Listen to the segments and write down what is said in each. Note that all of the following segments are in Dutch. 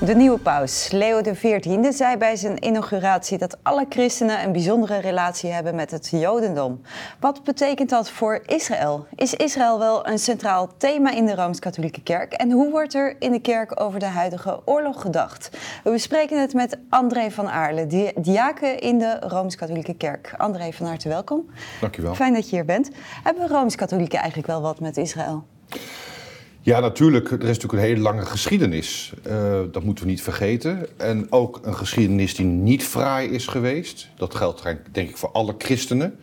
De nieuwe paus, Leo XIV, zei bij zijn inauguratie dat alle christenen een bijzondere relatie hebben met het Jodendom. Wat betekent dat voor Israël? Is Israël wel een centraal thema in de Rooms-Katholieke Kerk? En hoe wordt er in de kerk over de huidige oorlog gedacht? We bespreken het met André van Aarle, diaken in de Rooms-Katholieke Kerk. André, van harte welkom. Dankjewel. Fijn dat je hier bent. Hebben Rooms-Katholieken eigenlijk wel wat met Israël? Ja, natuurlijk. Er is natuurlijk een hele lange geschiedenis. Dat moeten we niet vergeten. En ook een geschiedenis die niet fraai is geweest. Dat geldt denk ik voor alle christenen.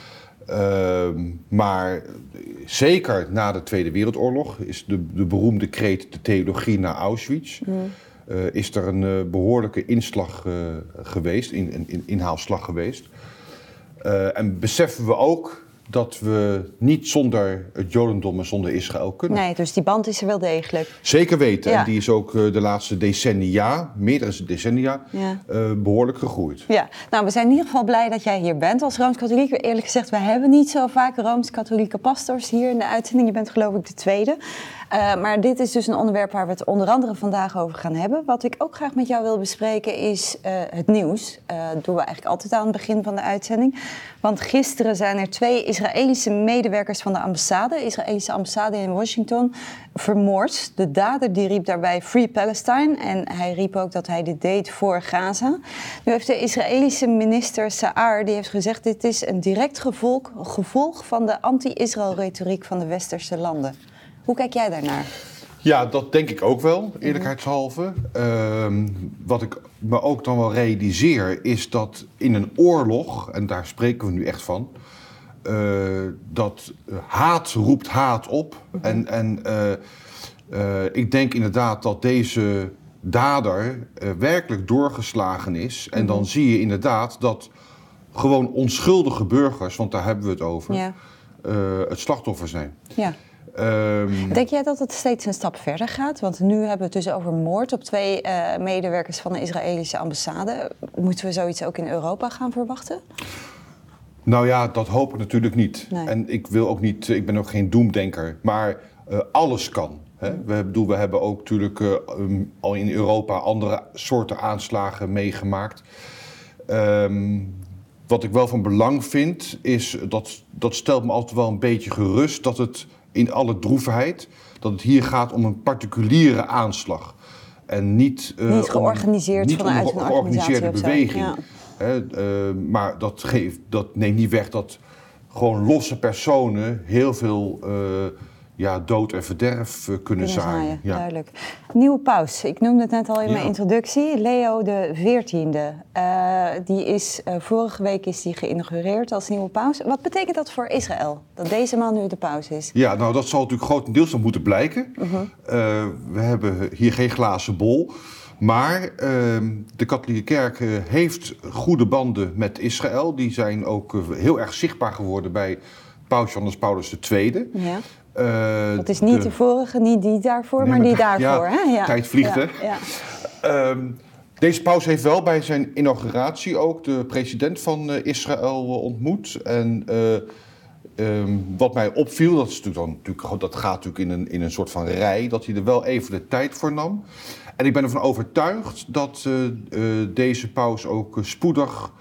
Maar zeker na de Tweede Wereldoorlog is de beroemde kreet de theologie naar Auschwitz. Is er een behoorlijke inslag geweest, inhaalslag geweest. En beseffen we ook dat we niet zonder het Jodendom en zonder Israël kunnen. Nee, dus die band is er wel degelijk. Zeker weten. Ja. En die is ook de laatste decennia, meerdere decennia, behoorlijk gegroeid. Ja, nou, we zijn in ieder geval blij dat jij hier bent als Rooms-Katholiek. Eerlijk gezegd, we hebben niet zo vaak Rooms-Katholieke pastors hier in de uitzending. Je bent geloof ik de tweede. Maar dit is dus een onderwerp waar we het onder andere vandaag over gaan hebben. Wat ik ook graag met jou wil bespreken is het nieuws. Dat doen we eigenlijk altijd aan het begin van de uitzending. Want gisteren zijn er 2 Israëlische medewerkers van de Israëlische ambassade in Washington, vermoord. De dader die riep daarbij Free Palestine en hij riep ook dat hij dit deed voor Gaza. Nu heeft de Israëlische minister Sa'ar, die heeft gezegd dit is een direct gevolg van de anti-Israël retoriek van de westerse landen. Hoe kijk jij daarnaar? Ja, dat denk ik ook wel, eerlijkheidshalve. Wat ik me ook dan wel realiseer is dat in een oorlog, en daar spreken we nu echt van, dat haat roept haat op. En ik denk inderdaad dat deze dader werkelijk doorgeslagen is. En dan zie je inderdaad dat gewoon onschuldige burgers, want daar hebben we het over, het slachtoffer zijn. Ja. Denk jij dat het steeds een stap verder gaat? Want nu hebben we het dus over moord op 2 medewerkers van de Israëlische ambassade. Moeten we zoiets ook in Europa gaan verwachten? Nou ja, dat hoop ik natuurlijk niet. Nee. En ik ben ook geen doemdenker, maar alles kan. Hè? We hebben ook natuurlijk al in Europa andere soorten aanslagen meegemaakt. Wat ik wel van belang vind, is dat stelt me altijd wel een beetje gerust dat het in alle droefheid, dat het hier gaat om een particuliere aanslag. En niet georganiseerd vanuit een georganiseerde beweging. Ja. Maar dat neemt niet weg dat gewoon losse personen heel veel dood en verderf kunnen zaaien. Ja. Duidelijk. Nieuwe paus. Ik noemde het net al in mijn introductie. Leo XIV. Vorige week is die geïnaugureerd als nieuwe paus. Wat betekent dat voor Israël? Dat deze man nu de paus is? Ja, nou dat zal natuurlijk grotendeels nog moeten blijken. We hebben hier geen glazen bol. Maar de katholieke kerk heeft goede banden met Israël. Die zijn ook heel erg zichtbaar geworden bij paus Johannes Paulus II. Ja. Dat is niet de vorige, niet die daarvoor, maar die daarvoor. Ja, tijd vliegt, hè? Ja. Deze paus heeft wel bij zijn inauguratie ook de president van Israël ontmoet. En wat mij opviel, dat gaat natuurlijk in een soort van rij, dat hij er wel even de tijd voor nam. En ik ben ervan overtuigd dat deze paus ook spoedig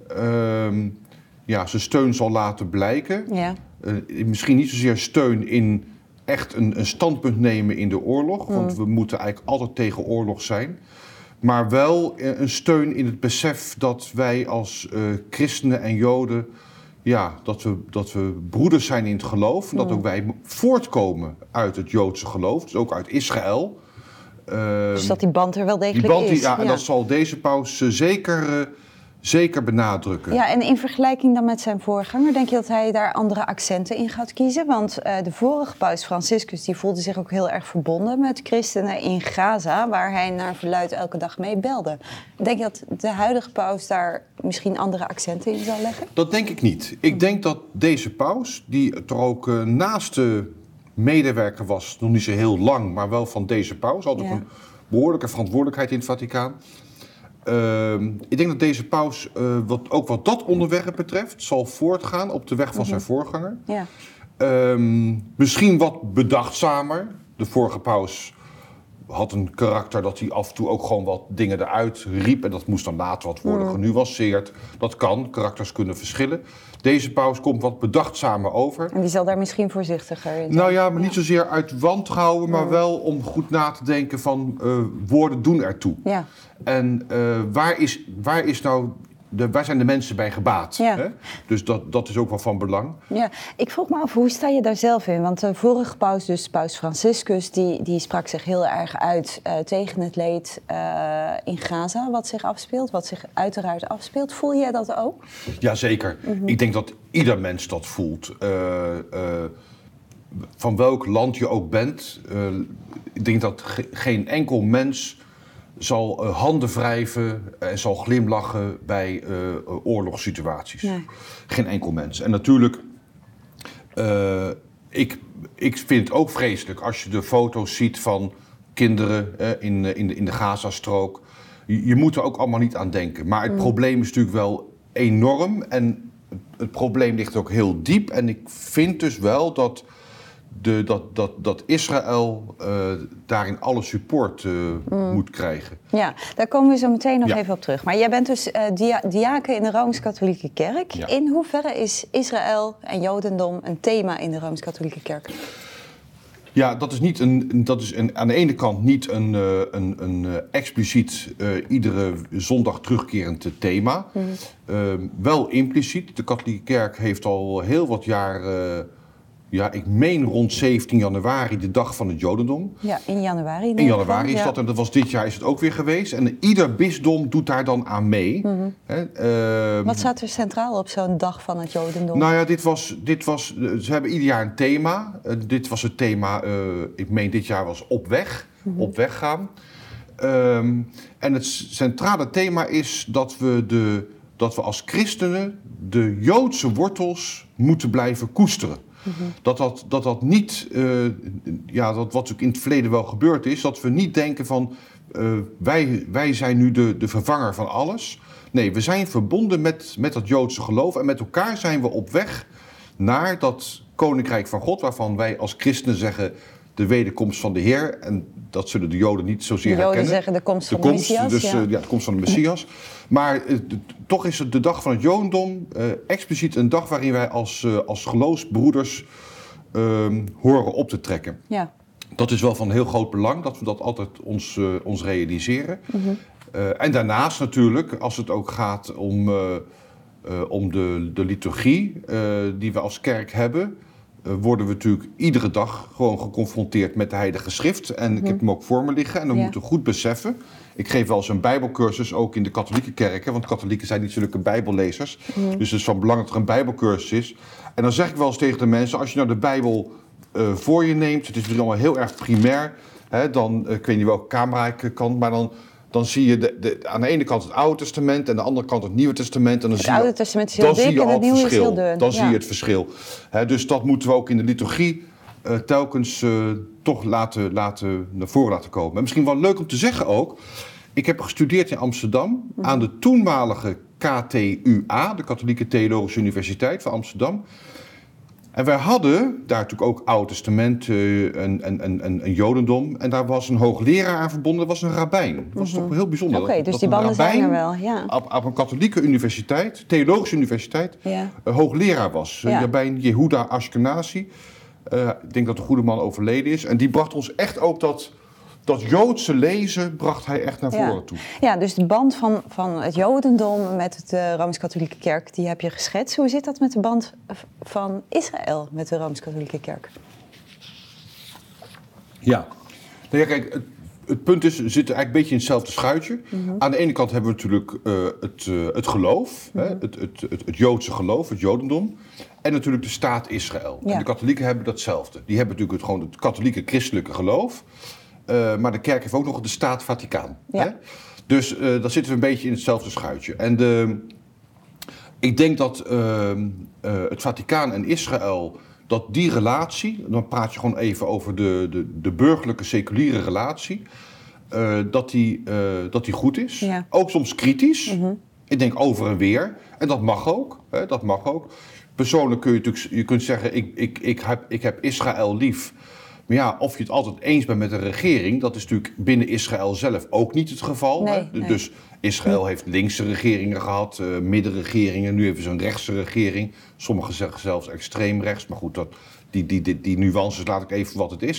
zijn steun zal laten blijken. Ja. Misschien niet zozeer steun in echt een standpunt nemen in de oorlog. Want we moeten eigenlijk altijd tegen oorlog zijn. Maar wel een steun in het besef dat wij als christenen en Joden, dat we broeders zijn in het geloof. En dat ook wij voortkomen uit het Joodse geloof, dus ook uit Israël. Dus dat die band er wel degelijk is. Ja, en dat zal deze paus zeker benadrukken. Ja, en in vergelijking dan met zijn voorganger, denk je dat hij daar andere accenten in gaat kiezen? Want de vorige paus Franciscus, die voelde zich ook heel erg verbonden met christenen in Gaza, waar hij naar verluidt elke dag mee belde. Denk je dat de huidige paus daar misschien andere accenten in zal leggen? Dat denk ik niet. Ik denk dat deze paus, die toch ook naast de medewerker was, nog niet zo heel lang, maar wel van deze paus, had ook een behoorlijke verantwoordelijkheid in het Vaticaan. Ik denk dat deze paus, wat dat onderwerp betreft, zal voortgaan op de weg van zijn voorganger. Ja. Misschien wat bedachtzamer. De vorige paus had een karakter dat hij af en toe ook gewoon wat dingen eruit riep. En dat moest dan later wat worden genuanceerd. Dat kan, karakters kunnen verschillen. Deze paus komt wat bedachtzamer over. En die zal daar misschien voorzichtiger in zijn. Nou ja, maar niet zozeer uit wantrouwen, maar wel om goed na te denken van woorden doen ertoe. Ja. En waar zijn de mensen bij gebaat? Ja. Hè? Dus dat is ook wel van belang. Ja, ik vroeg me af, hoe sta je daar zelf in? Want de vorige paus, dus paus Franciscus, die sprak zich heel erg uit tegen het leed in Gaza, wat zich afspeelt, wat zich uiteraard afspeelt. Voel jij dat ook? Jazeker. Ik denk dat ieder mens dat voelt. Van welk land je ook bent. Ik denk dat geen enkel mens zal handen wrijven en zal glimlachen bij oorlogssituaties. Nee. Geen enkel mens. En natuurlijk, ik vind het ook vreselijk als je de foto's ziet van kinderen in de Gazastrook. Je moet er ook allemaal niet aan denken. Maar het probleem is natuurlijk wel enorm en het probleem ligt ook heel diep. En ik vind dus wel dat Israël daarin alle support moet krijgen. Ja, daar komen we zo meteen nog even op terug. Maar jij bent dus diaken in de Rooms-Katholieke Kerk. Ja. In hoeverre is Israël en Jodendom een thema in de Rooms-Katholieke Kerk? Ja, dat is aan de ene kant niet een expliciet iedere zondag terugkerend thema. Wel impliciet. De katholieke kerk heeft al heel wat jaar... ik meen rond 17 januari, de dag van het Jodendom. Ja, in januari. In januari is dat en dat was dit jaar is het ook weer geweest. En ieder bisdom doet daar dan aan mee. Wat staat er centraal op zo'n dag van het Jodendom? Nou ja, ze hebben ieder jaar een thema. Dit was het thema, ik meen dit jaar was op weg. Op weg gaan. En het centrale thema is dat we als christenen de Joodse wortels moeten blijven koesteren. Dat niet, dat wat ook in het verleden wel gebeurd is, dat we niet denken van wij zijn nu de vervanger van alles. Nee, we zijn verbonden met dat Joodse geloof en met elkaar zijn we op weg naar dat Koninkrijk van God, waarvan wij als christenen zeggen de wederkomst van de Heer. En dat zullen de Joden niet zozeer herkennen. De Joden zeggen de komst van de Messias. Dus de komst van de Messias. Maar toch is het de dag van het Jodendom expliciet een dag waarin wij als geloofsbroeders horen op te trekken. Ja. Dat is wel van heel groot belang, dat we dat altijd ons realiseren. En daarnaast natuurlijk, als het ook gaat om de liturgie die we als kerk hebben, worden we natuurlijk iedere dag gewoon geconfronteerd met de Heilige Schrift. En ik heb hem ook voor me liggen en we moeten goed beseffen. Ik geef wel eens een bijbelcursus, ook in de katholieke kerken, want katholieken zijn niet zulke bijbellezers. Dus het is van belang dat er een bijbelcursus is. En dan zeg ik wel eens tegen de mensen, als je nou de Bijbel voor je neemt, het is natuurlijk allemaal heel erg primair, dan, ik weet niet welke camera ik kan, maar dan zie je aan de ene kant het Oude Testament en aan de andere kant het Nieuwe Testament. En dan het Oude Testament is heel dik en het Nieuwe is heel dun. Dan zie je het verschil. Dus dat moeten we ook in de liturgie telkens toch naar voren laten komen. En misschien wel leuk om te zeggen ook, ik heb gestudeerd in Amsterdam aan de toenmalige KTUA, de Katholieke Theologische Universiteit van Amsterdam. En wij hadden daar natuurlijk ook Oude Testament en Jodendom. En daar was een hoogleraar aan verbonden, dat was een rabbijn. Dat was toch heel bijzonder. Oké, dus die banden zijn er wel, ja. Op een katholieke universiteit, theologische universiteit, hoogleraar was. Rabbijn Yehuda Ashkenazi. Ik denk dat de goede man overleden is. En die bracht ons echt ook dat Joodse lezen bracht hij echt naar voren toe. Ja, dus de band van het Jodendom met de Rooms-Katholieke Kerk, die heb je geschetst. Hoe zit dat met de band van Israël met de Rooms-Katholieke Kerk? Ja, nou ja, kijk, het punt is, we zitten eigenlijk een beetje in hetzelfde schuitje. Aan de ene kant hebben we natuurlijk het geloof, het Joodse geloof, het Jodendom. En natuurlijk de staat Israël. Ja. En de katholieken hebben datzelfde. Die hebben natuurlijk gewoon het katholieke christelijke geloof. Maar de kerk heeft ook nog de staat Vaticaan. Ja. Hè? Dus dan zitten we een beetje in hetzelfde schuitje. En ik denk dat het Vaticaan en Israël, dat die relatie, dan praat je gewoon even over de burgerlijke seculiere relatie, dat die goed is. Ja. Ook soms kritisch. Ik denk over en weer. En dat mag ook. Hè? Dat mag ook. Persoonlijk kun je kunt zeggen, ik heb Israël lief. Maar ja, of je het altijd eens bent met de regering, dat is natuurlijk binnen Israël zelf ook niet het geval. Nee. Dus Israël heeft linkse regeringen gehad, middenregeringen, nu hebben ze een rechtse regering. Sommigen zeggen zelfs extreem rechts, maar goed, die nuances laat ik even wat het is.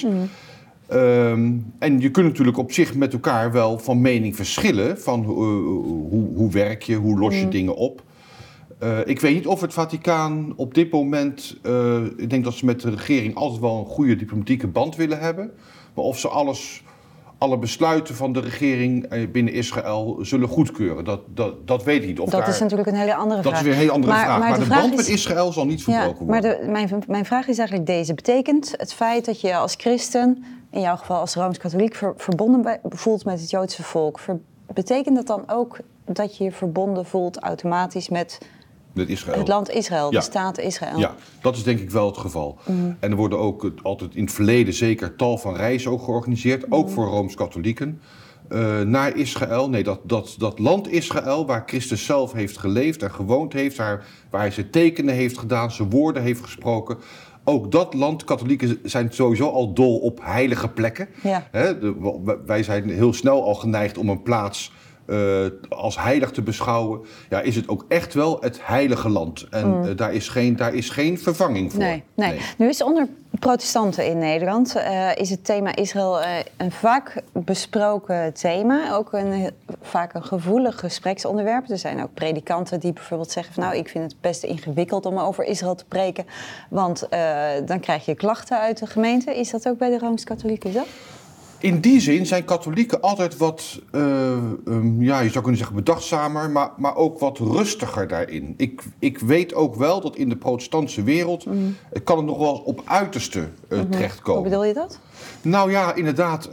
En je kunt natuurlijk op zich met elkaar wel van mening verschillen, van hoe werk je, hoe los je dingen op. Ik weet niet of het Vaticaan op dit moment, ik denk dat ze met de regering altijd wel een goede diplomatieke band willen hebben. Maar of ze alle besluiten van de regering binnen Israël zullen goedkeuren, dat weet ik niet. Dat is natuurlijk een hele andere vraag. Dat is weer een hele andere vraag. Maar de band met Israël zal niet verbroken worden. Maar mijn vraag is eigenlijk deze. Betekent het feit dat je als christen, in jouw geval als Rooms-Katholiek, verbonden voelt met het Joodse volk, betekent dat dan ook dat je je verbonden voelt automatisch met Israël. Het land Israël, de staat Israël? Ja, dat is denk ik wel het geval. En er worden ook altijd in het verleden zeker tal van reizen ook georganiseerd, ook voor Rooms-Katholieken, naar Israël. Nee, dat land Israël, waar Christus zelf heeft geleefd en gewoond heeft, waar hij zijn tekenen heeft gedaan, zijn woorden heeft gesproken. Ook dat land, katholieken zijn sowieso al dol op heilige plekken. Ja. Wij zijn heel snel al geneigd om een plaats als heilig te beschouwen. Ja, is het ook echt wel het heilige land. En daar is geen vervanging voor. Nee. Nu is onder protestanten in Nederland is het thema Israël een vaak besproken thema. Ook vaak een gevoelig gespreksonderwerp. Er zijn ook predikanten die bijvoorbeeld zeggen van, nou, ik vind het best ingewikkeld om over Israël te preken, want dan krijg je klachten uit de gemeente. Is dat ook bij de Rooms-Katholieken zo? In die zin zijn katholieken altijd wat, je zou kunnen zeggen bedachtzamer, maar ook wat rustiger daarin. Ik weet ook wel dat in de protestantse wereld kan het nog wel op uiterste terechtkomen. Hoe bedoel je dat? Nou ja, inderdaad,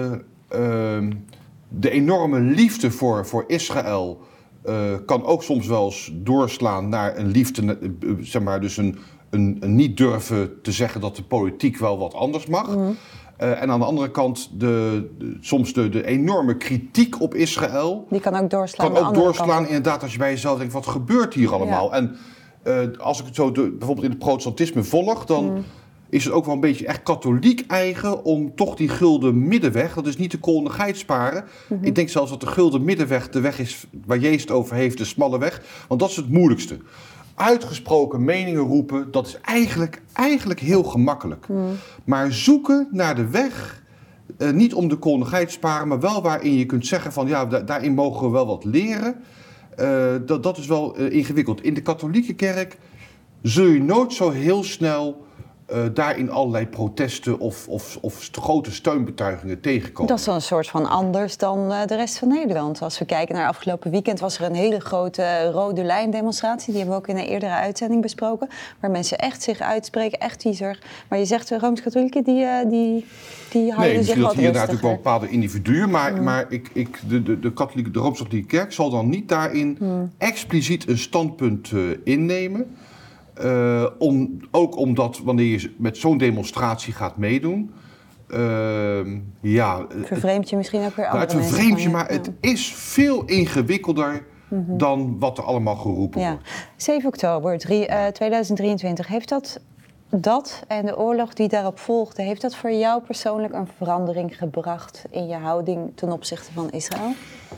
de enorme liefde voor Israël kan ook soms wel eens doorslaan naar een liefde, zeg maar, dus een niet durven te zeggen dat de politiek wel wat anders mag. En aan de andere kant soms de enorme kritiek op Israël. Die kan ook doorslaan. Inderdaad, als je bij jezelf denkt, wat gebeurt hier allemaal? Ja. En als ik het zo bijvoorbeeld in het protestantisme volg, dan is het ook wel een beetje echt katholiek eigen om toch die gulden middenweg, dat is niet de koolnigheid sparen. Ik denk zelfs dat de gulden middenweg de weg is waar Jezus het over heeft, de smalle weg. Want dat is het moeilijkste. Uitgesproken meningen roepen, dat is eigenlijk heel gemakkelijk. Maar zoeken naar de weg, niet om de koolnigheid sparen, maar wel waarin je kunt zeggen van, ja, daarin mogen we wel wat leren. Dat is wel ingewikkeld. In de katholieke kerk zul je nooit zo heel snel daarin allerlei protesten of grote steunbetuigingen tegenkomen. Dat is wel een soort van anders dan de rest van Nederland. Als we kijken naar afgelopen weekend was er een hele grote rode lijn demonstratie. Die hebben we ook in een eerdere uitzending besproken. Waar mensen echt zich uitspreken, echt die zorg. Maar je zegt de Rooms-Katholieken die houden zich wat rustiger. Nee, hier natuurlijk wel bepaalde individuen. Maar de Rooms-Katholieke Kerk zal dan niet daarin expliciet een standpunt innemen. Ook omdat wanneer je met zo'n demonstratie gaat meedoen. Vervreemd je misschien ook weer andere mensen. Het vervreemd je, maar het is veel ingewikkelder dan wat er allemaal geroepen wordt. 7 oktober 2023, heeft dat en de oorlog die daarop volgde, heeft dat voor jou persoonlijk een verandering gebracht in je houding ten opzichte van Israël?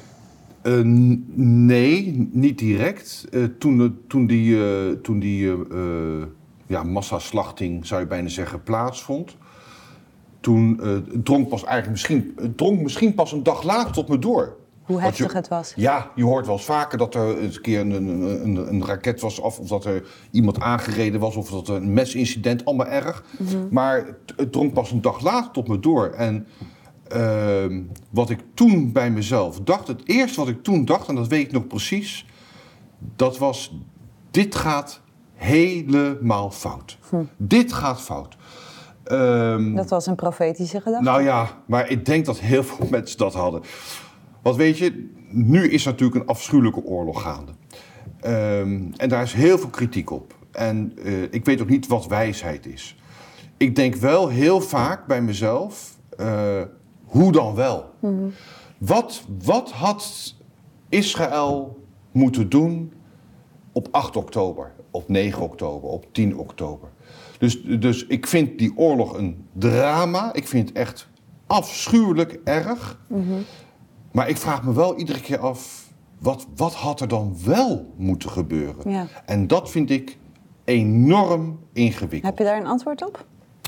Nee, niet direct. Toen die massaslachting, zou je bijna zeggen, plaatsvond, toen drong misschien pas een dag later tot me door. Hoe heftig het was. Ja, je hoort wel eens vaker dat er een keer een raket was af, of dat er iemand aangereden was, of dat er een mesincident, allemaal erg. Maar het drong pas een dag later tot me door. En wat ik toen bij mezelf dacht, het eerste wat ik toen dacht, en dat weet ik nog precies, dat was, dit gaat helemaal fout. Dit gaat fout. Dat was een profetische gedachte? Nou ja, maar ik denk dat heel veel mensen dat hadden. Want weet je, nu is natuurlijk een afschuwelijke oorlog gaande. En daar is heel veel kritiek op. En ik weet ook niet wat wijsheid is. Ik denk wel heel vaak bij mezelf, hoe dan wel? Wat had Israël moeten doen op 8 oktober, op 9 oktober, op 10 oktober? Dus ik vind die oorlog een drama. Ik vind het echt afschuwelijk erg. Mm-hmm. Maar ik vraag me wel iedere keer af, wat had er dan wel moeten gebeuren? Ja. En dat vind ik enorm ingewikkeld. Heb je daar een antwoord op?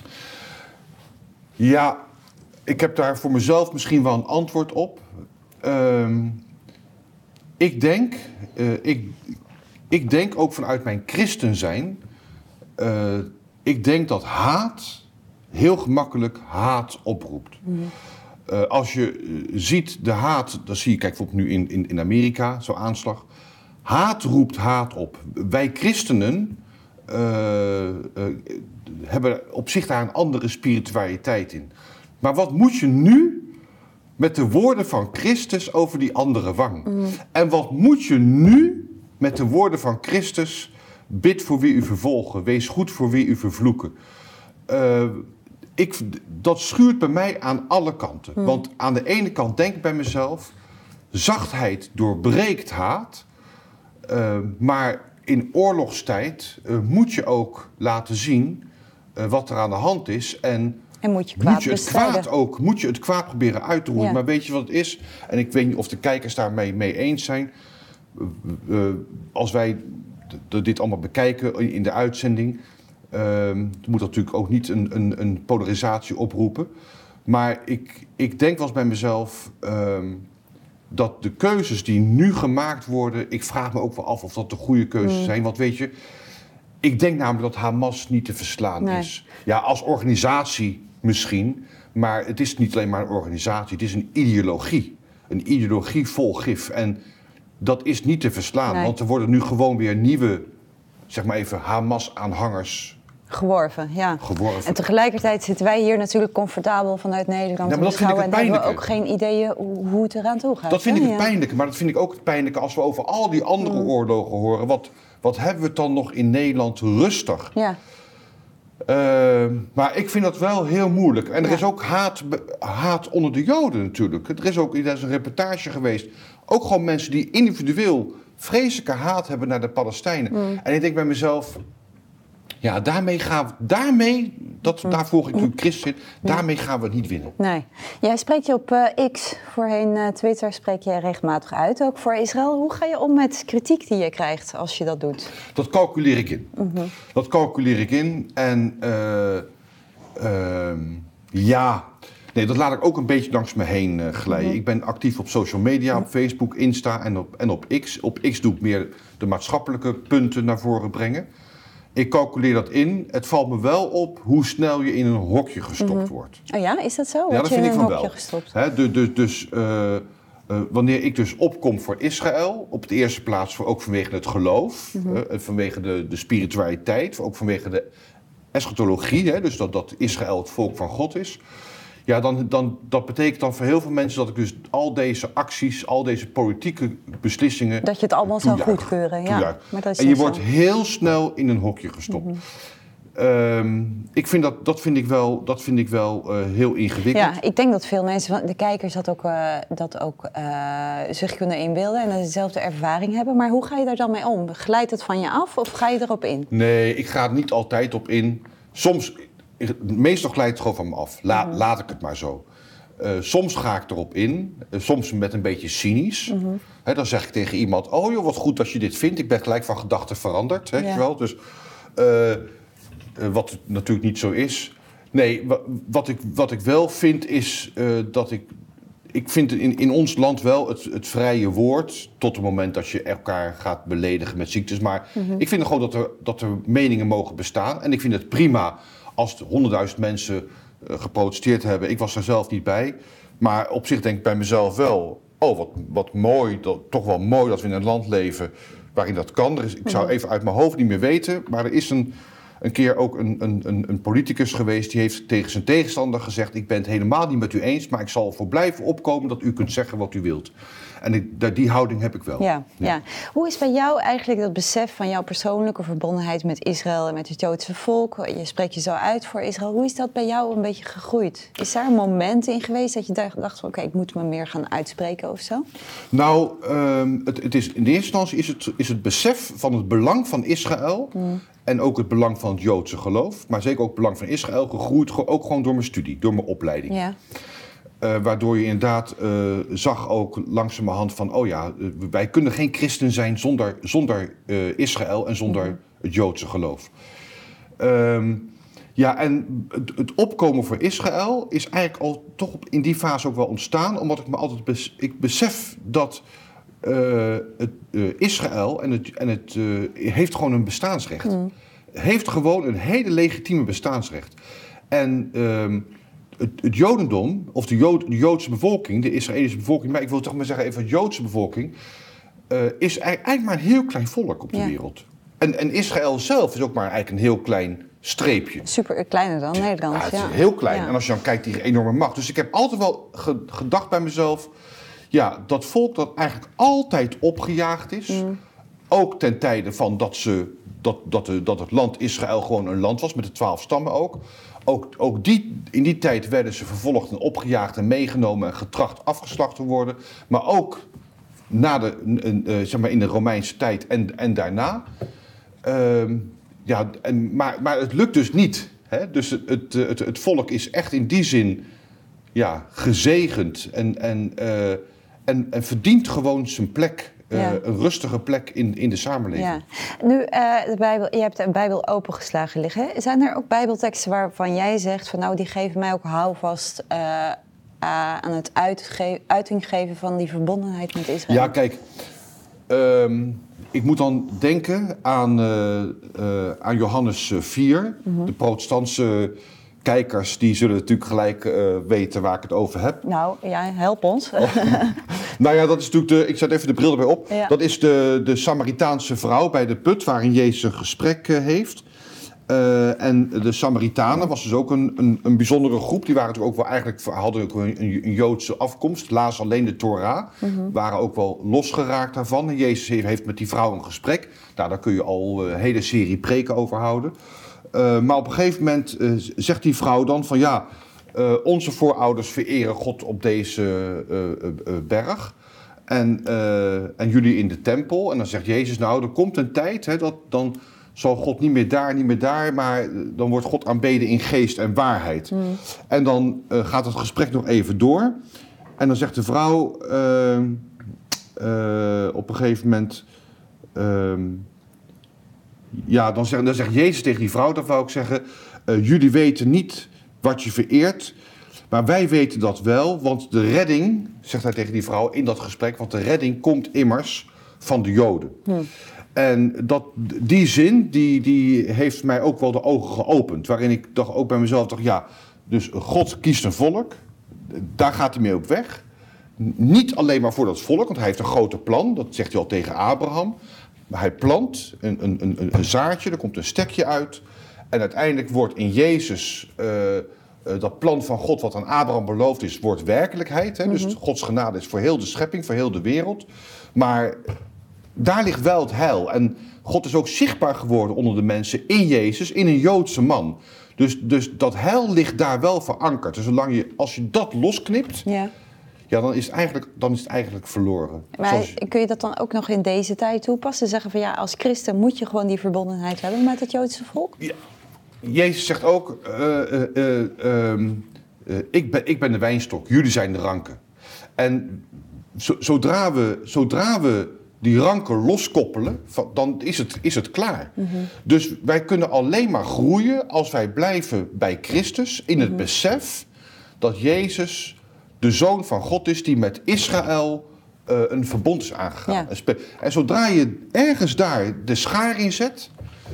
Ja, ik heb daar voor mezelf misschien wel een antwoord op. Ik denk ook vanuit mijn christen zijn, ik denk dat haat heel gemakkelijk haat oproept. Mm. Als je ziet de haat, dan zie je, kijk bijvoorbeeld nu in Amerika, zo'n aanslag. Haat roept haat op. Wij christenen hebben op zich daar een andere spiritualiteit in. Maar wat moet je nu met de woorden van Christus over die andere wang? Mm. En wat moet je nu met de woorden van Christus? Bid voor wie u vervolgen, wees goed voor wie u vervloeken. Dat schuurt bij mij aan alle kanten. Mm. Want aan de ene kant denk ik bij mezelf, zachtheid doorbreekt haat. Maar in oorlogstijd moet je ook laten zien wat er aan de hand is. En moet je het kwaad proberen uit te roeien. Ja. Maar weet je wat het is? En ik weet niet of de kijkers daarmee mee eens zijn. Als wij dit allemaal bekijken in de uitzending, moet dat natuurlijk ook niet een polarisatie oproepen. Maar ik denk wel eens bij mezelf dat de keuzes die nu gemaakt worden, ik vraag me ook wel af of dat de goede keuzes zijn. Want weet je, ik denk namelijk dat Hamas niet te verslaan is. Ja, als organisatie misschien, maar het is niet alleen maar een organisatie, het is een ideologie. Een ideologie vol gif. En dat is niet te verslaan, want er worden nu gewoon weer nieuwe, zeg maar even, Hamas-aanhangers geworven. En tegelijkertijd zitten wij hier natuurlijk comfortabel vanuit Nederland. Ja, maar dat vind ik het pijnlijke. En hebben we ook geen ideeën hoe het eraan toe gaat. Dat vind ik het pijnlijke, maar dat vind ik ook het pijnlijke als we over al die andere oorlogen horen. Wat hebben we dan nog in Nederland rustig? Ja. Maar ik vind dat wel heel moeilijk. En er is ook haat onder de Joden natuurlijk. Er is een reportage geweest. Ook gewoon mensen die individueel vreselijke haat hebben naar de Palestijnen. Mm. En ik denk bij mezelf, ja, daar volg ik natuurlijk Christen, daarmee gaan we niet winnen. Nee. Jij spreekt je op X, voorheen Twitter, spreek je regelmatig uit, ook voor Israël. Hoe ga je om met kritiek die je krijgt als je dat doet? Dat calculeer ik in. Mm-hmm. Dat calculeer ik in en nee, dat laat ik ook een beetje langs me heen glijden. Mm-hmm. Ik ben actief op social media, op Facebook, Insta en op X. Op X doe ik meer de maatschappelijke punten naar voren brengen. Ik calculeer dat in. Het valt me wel op hoe snel je in een hokje gestopt wordt. Oh ja, is dat zo? Ja, dat vind ik van wel. Gestopt? Dus wanneer ik dus opkom voor Israël, op de eerste plaats ook vanwege het geloof, vanwege de spiritualiteit, ook vanwege de eschatologie, dus dat Israël het volk van God is. Ja, dat betekent dan voor heel veel mensen dat ik dus al deze acties, al deze politieke beslissingen, dat je het allemaal zou goedkeuren. Ja. Maar dat is en je wordt heel snel in een hokje gestopt. Mm-hmm. Ik vind dat vind ik wel heel ingewikkeld. Ja, ik denk dat veel mensen, de kijkers, dat ook zich kunnen inbeelden en dezelfde ervaring hebben. Maar hoe ga je daar dan mee om? Glijdt het van je af of ga je erop in? Nee, ik ga er niet altijd op in. Meestal glijdt het gewoon van me af. Laat ik het maar zo. Soms ga ik erop in. Soms met een beetje cynisch. Mm-hmm. Dan zeg ik tegen iemand, oh joh, wat goed dat je dit vindt. Ik ben gelijk van gedachten veranderd. Weet je wel? Dus, wat natuurlijk niet zo is. Nee, wat ik wel vind is dat ik vind in ons land wel het vrije woord, tot het moment dat je elkaar gaat beledigen met ziektes. Maar ik vind gewoon dat er meningen mogen bestaan. En ik vind het prima als 100.000 mensen geprotesteerd hebben. Ik was er zelf niet bij. Maar op zich denk ik bij mezelf wel, wat mooi, toch wel mooi dat we in een land leven waarin dat kan. Ik zou even uit mijn hoofd niet meer weten, maar er is een keer ook een politicus geweest die heeft tegen zijn tegenstander gezegd, ik ben het helemaal niet met u eens, maar ik zal ervoor blijven opkomen dat u kunt zeggen wat u wilt. En die houding heb ik wel. Ja. Hoe is bij jou eigenlijk dat besef van jouw persoonlijke verbondenheid met Israël en met het Joodse volk? Je spreekt je zo uit voor Israël. Hoe is dat bij jou een beetje gegroeid? Is daar een moment in geweest dat je dacht van oké, ik moet me meer gaan uitspreken of zo? Nou, het is, in de eerste instantie is het besef van het belang van Israël en ook het belang van het Joodse geloof, maar zeker ook het belang van Israël gegroeid, ook gewoon door mijn studie, door mijn opleiding. Ja. Waardoor je inderdaad zag ook langzamerhand van, wij kunnen geen christen zijn zonder Israël en zonder het Joodse geloof. En het opkomen voor Israël is eigenlijk al toch in die fase ook wel ontstaan, omdat ik me altijd ik besef dat Israël heeft gewoon een bestaansrecht. Heeft gewoon een hele legitieme bestaansrecht. En het Jodendom, of de Joodse bevolking, de Israëlische bevolking, maar ik wil toch maar zeggen even de Joodse bevolking, is eigenlijk maar een heel klein volk op de wereld. En Israël zelf is ook maar eigenlijk een heel klein streepje. Super kleiner dan Nederland. Ja, het is heel klein. Ja. En als je dan kijkt, die enorme macht. Dus ik heb altijd wel gedacht bij mezelf, dat volk dat eigenlijk altijd opgejaagd is, ook ten tijde van dat het land Israël gewoon een land was, met de 12 stammen ook. Ook in die tijd werden ze vervolgd en opgejaagd en meegenomen en getracht afgeslacht te worden. Maar ook in de Romeinse tijd en daarna. Maar het lukt dus niet. Hè? Dus het volk is echt in die zin gezegend en verdient gewoon zijn plek. Een rustige plek in de samenleving. Ja. Nu, de Bijbel, je hebt een Bijbel opengeslagen liggen. Zijn er ook Bijbelteksten waarvan jij zegt van nou, die geven mij ook houvast aan het uiting geven van die verbondenheid met Israël? Ja, kijk, ik moet dan denken aan Johannes 4. De protestantse kijkers die zullen natuurlijk gelijk weten waar ik het over heb. Nou, ja, help ons. Nou ja, dat is natuurlijk ik zet even de bril erbij op. Ja. Dat is de Samaritaanse vrouw bij de put waarin Jezus een gesprek heeft. En de Samaritanen was dus ook een bijzondere groep. Die waren natuurlijk ook wel hadden ook een Joodse afkomst. Lazen alleen de Torah. Waren ook wel losgeraakt daarvan. En Jezus heeft met die vrouw een gesprek. Nou, daar kun je al een hele serie preken over houden. Maar op een gegeven moment zegt die vrouw dan van onze voorouders vereren God op deze berg. En jullie in de tempel. En dan zegt Jezus, nou, er komt een tijd dat dan zal God niet meer daar, maar dan wordt God aanbeden in geest en waarheid. En dan gaat het gesprek nog even door. En dan zegt de vrouw op een gegeven moment... dan zegt Jezus tegen die vrouw, dat wou ik zeggen, jullie weten niet wat je vereert, maar wij weten dat wel, want de redding, zegt hij tegen die vrouw in dat gesprek, want de redding komt immers van de Joden. En die zin, die heeft mij ook wel de ogen geopend, waarin ik ook bij mezelf dacht, dus God kiest een volk, daar gaat hij mee op weg. Niet alleen maar voor dat volk, want hij heeft een groter plan, dat zegt hij al tegen Abraham. Maar hij plant een zaadje, er komt een stekje uit. En uiteindelijk wordt in Jezus dat plan van God wat aan Abraham beloofd is, wordt werkelijkheid. Hè? Dus Gods genade is voor heel de schepping, voor heel de wereld. Maar daar ligt wel het heil. En God is ook zichtbaar geworden onder de mensen in Jezus, in een Joodse man. Dus dat heil ligt daar wel verankerd. Dus als je dat losknipt... Ja, dan is het eigenlijk verloren. Maar kun je dat dan ook nog in deze tijd toepassen? Zeggen van als christen moet je gewoon die verbondenheid hebben met het Joodse volk? Ja. Jezus zegt ook, ik ben de wijnstok, jullie zijn de ranken. En zodra we die ranken loskoppelen, dan is het klaar. Dus wij kunnen alleen maar groeien als wij blijven bij Christus in het besef dat Jezus de Zoon van God is die met Israël een verbond is aangegaan. Ja. En zodra je ergens daar de schaar in zet,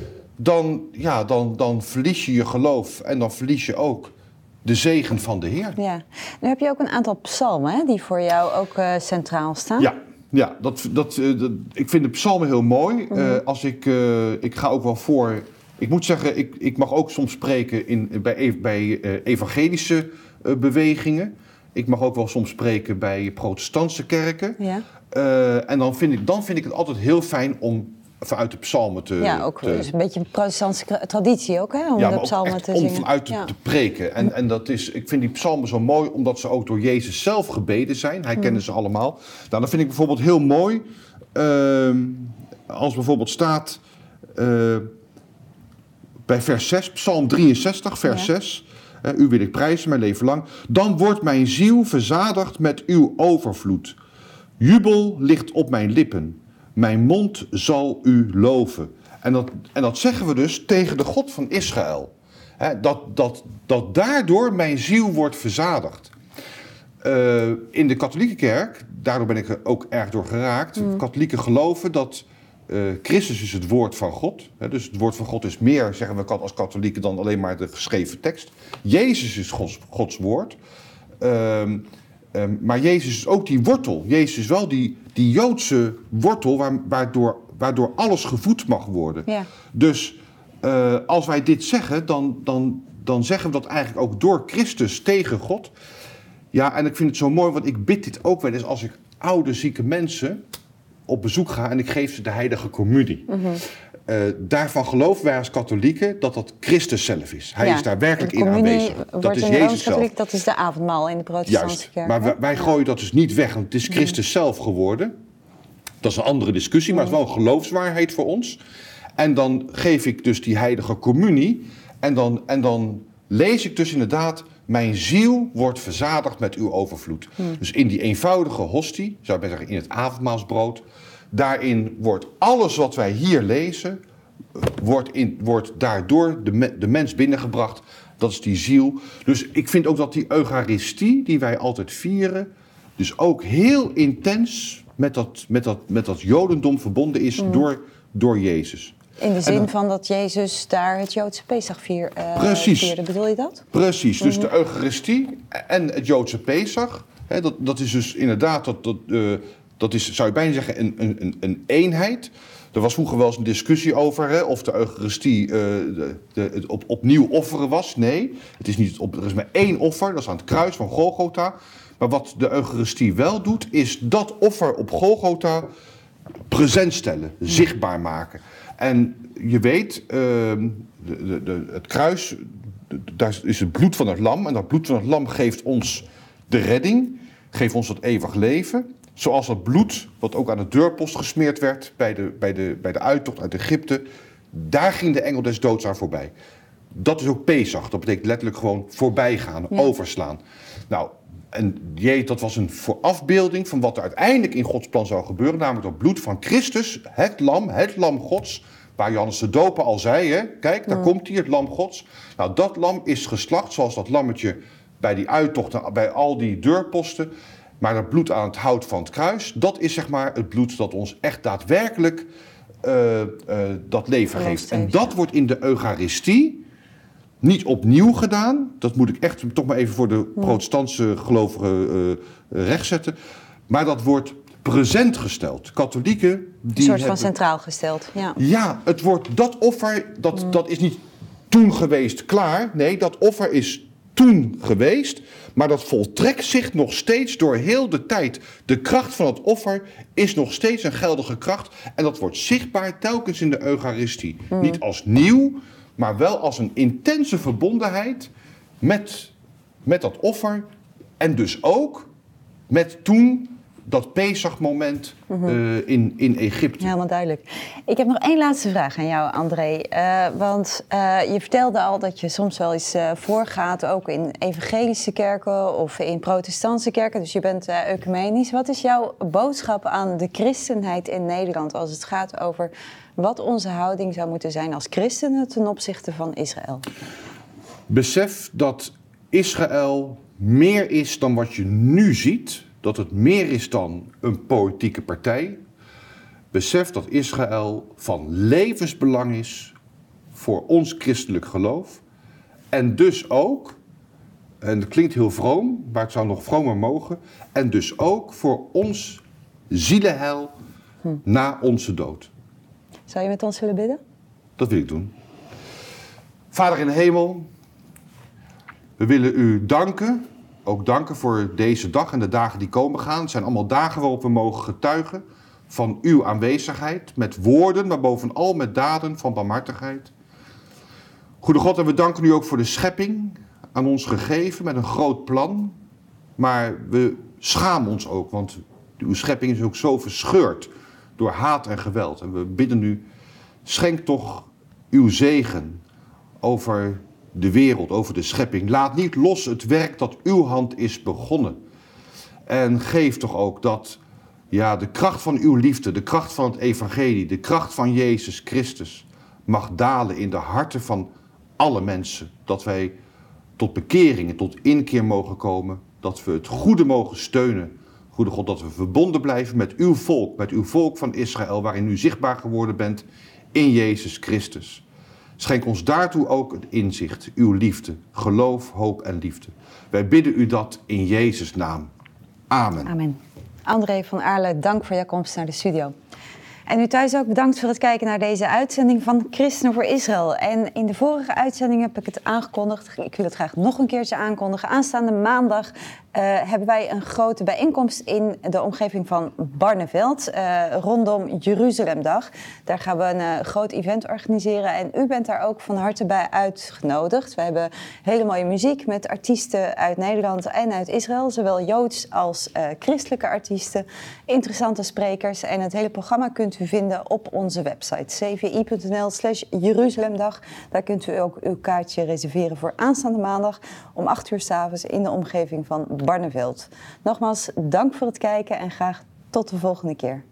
dan verlies je je geloof en dan verlies je ook de zegen van de Heer. Ja. Nu heb je ook een aantal psalmen die voor jou ook centraal staan. Ja, ik vind de psalmen heel mooi. Ik ga ook wel voor... Ik moet zeggen, ik mag ook soms spreken bij evangelische bewegingen. Ik mag ook wel soms spreken bij protestantse kerken. Ja. En dan vind ik het altijd heel fijn om vanuit de psalmen te... Ja, ook dus een beetje een protestantse traditie ook, hè? Om de psalmen te zingen. Om vanuit te preken. En ik vind die psalmen zo mooi, omdat ze ook door Jezus zelf gebeden zijn. Hij kende ze allemaal. Nou, dan vind ik bijvoorbeeld heel mooi, als bijvoorbeeld staat bij vers 6, psalm 63, vers 6... U wil ik prijzen mijn leven lang. Dan wordt mijn ziel verzadigd met uw overvloed. Jubel ligt op mijn lippen. Mijn mond zal u loven. En dat zeggen we dus tegen de God van Israël. Dat daardoor mijn ziel wordt verzadigd. In de katholieke kerk, daardoor ben ik er ook erg door geraakt. Katholieken geloven dat Christus is het woord van God. Dus het woord van God is meer, zeggen we als katholieken, dan alleen maar de geschreven tekst. Jezus is Gods woord. Maar Jezus is ook die wortel. Jezus is wel die Joodse wortel waardoor alles gevoed mag worden. Ja. Dus als wij dit zeggen, dan zeggen we dat eigenlijk ook door Christus tegen God. Ja, en ik vind het zo mooi, want ik bid dit ook wel eens als ik oude, zieke mensen op bezoek ga en ik geef ze de heilige communie. Daarvan geloven wij als katholieken dat Christus zelf is. Hij is daar werkelijk in aanwezig. Dat is Jezus zelf. Dat is de avondmaal in de protestantse kerk. Maar wij gooien dat dus niet weg, want het is Christus zelf geworden. Dat is een andere discussie, maar het is wel een geloofswaarheid voor ons. En dan geef ik dus die heilige communie en dan lees ik dus inderdaad: mijn ziel wordt verzadigd met uw overvloed. Dus in die eenvoudige hostie, zou ik zeggen in het avondmaalsbrood, daarin wordt alles wat wij hier lezen, wordt daardoor de mens binnengebracht. Dat is die ziel. Dus ik vind ook dat die Eucharistie, die wij altijd vieren, dus ook heel intens met dat Jodendom verbonden is door Jezus. In de zin van dat Jezus daar het Joodse Pesach vierde, bedoel je dat? Precies, dus de Eucharistie en het Joodse Pesach, dat is dus inderdaad, dat is, zou je bijna zeggen, een eenheid. Er was vroeger wel eens een discussie over of de Eucharistie het opnieuw offeren was. Nee, het is niet er is maar één offer, dat is aan het kruis van Golgotha. Maar wat de Eucharistie wel doet, is dat offer op Golgotha present stellen, zichtbaar maken. En je weet, het kruis, daar is het bloed van het lam. En dat bloed van het lam geeft ons de redding, geeft ons dat eeuwig leven. Zoals dat bloed, wat ook aan de deurpost gesmeerd werd bij de uittocht uit Egypte, daar ging de engel des doods aan voorbij. Dat is ook Pesach, dat betekent letterlijk gewoon voorbijgaan, overslaan. Nou, en dat was een voorafbeelding van wat er uiteindelijk in Gods plan zou gebeuren, namelijk dat bloed van Christus, het lam Gods, waar Johannes de Doper al zei, kijk, daar komt hij, het lam Gods. Nou, dat lam is geslacht zoals dat lammetje bij die uittochten, bij al die deurposten. Maar dat bloed aan het hout van het kruis, dat is zeg maar het bloed dat ons echt daadwerkelijk dat leven geeft. En dat wordt in de Eucharistie niet opnieuw gedaan. Dat moet ik echt toch maar even voor de protestantse gelovigen rechtzetten. Maar dat wordt present gesteld. Katholieken die een soort van centraal gesteld. Ja, het wordt dat offer, dat is niet toen geweest klaar. Nee, dat offer is toen geweest, maar dat voltrekt zich nog steeds door heel de tijd. De kracht van het offer is nog steeds een geldige kracht en dat wordt zichtbaar telkens in de Eucharistie. Niet als nieuw, maar wel als een intense verbondenheid met dat offer en dus ook met toen dat Pesach-moment in Egypte. Helemaal duidelijk. Ik heb nog één laatste vraag aan jou, André. Want je vertelde al dat je soms wel eens voorgaat, ook in evangelische kerken of in protestantse kerken. Dus je bent ecumenisch. Wat is jouw boodschap aan de christenheid in Nederland als het gaat over wat onze houding zou moeten zijn als christenen ten opzichte van Israël? Besef dat Israël meer is dan wat je nu ziet. Dat het meer is dan een politieke partij. Besef dat Israël van levensbelang is voor ons christelijk geloof. En dus ook, en dat klinkt heel vroom, maar het zou nog vromer mogen. En dus ook voor ons zielenheil na onze dood. Zou je met ons willen bidden? Dat wil ik doen. Vader in de hemel, we willen u danken ook danken voor deze dag en de dagen die komen gaan. Het zijn allemaal dagen waarop we mogen getuigen van uw aanwezigheid. Met woorden, maar bovenal met daden van barmhartigheid. Goede God, en we danken u ook voor de schepping aan ons gegeven met een groot plan. Maar we schamen ons ook, want uw schepping is ook zo verscheurd door haat en geweld. En we bidden u, schenk toch uw zegen over de wereld, over de schepping. Laat niet los het werk dat uw hand is begonnen. En geef toch ook dat de kracht van uw liefde, de kracht van het evangelie, de kracht van Jezus Christus mag dalen in de harten van alle mensen. Dat wij tot bekeringen, tot inkeer mogen komen. Dat we het goede mogen steunen. Goede God, dat we verbonden blijven met uw volk van Israël, waarin u zichtbaar geworden bent in Jezus Christus. Schenk ons daartoe ook het inzicht, uw liefde, geloof, hoop en liefde. Wij bidden u dat in Jezus' naam. Amen. Amen. André van Aarle, dank voor jouw komst naar de studio. En u thuis ook bedankt voor het kijken naar deze uitzending van Christenen voor Israël. En in de vorige uitzending heb ik het aangekondigd. Ik wil het graag nog een keertje aankondigen. Aanstaande maandag hebben wij een grote bijeenkomst in de omgeving van Barneveld rondom Jeruzalemdag. Daar gaan we een groot event organiseren en u bent daar ook van harte bij uitgenodigd. We hebben hele mooie muziek met artiesten uit Nederland en uit Israël, zowel Joods als christelijke artiesten, interessante sprekers en het hele programma kunt u vinden op onze website cvi.nl/Jeruzalemdag. Daar kunt u ook uw kaartje reserveren voor aanstaande maandag om 8 uur 's avonds in de omgeving van Barneveld. Nogmaals, dank voor het kijken en graag tot de volgende keer.